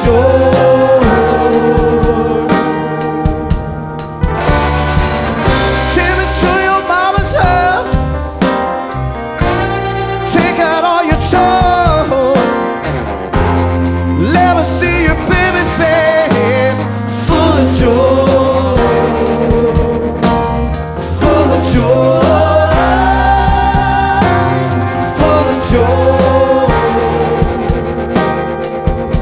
door. Take me to your mama's house. Take out all your toys. Let me see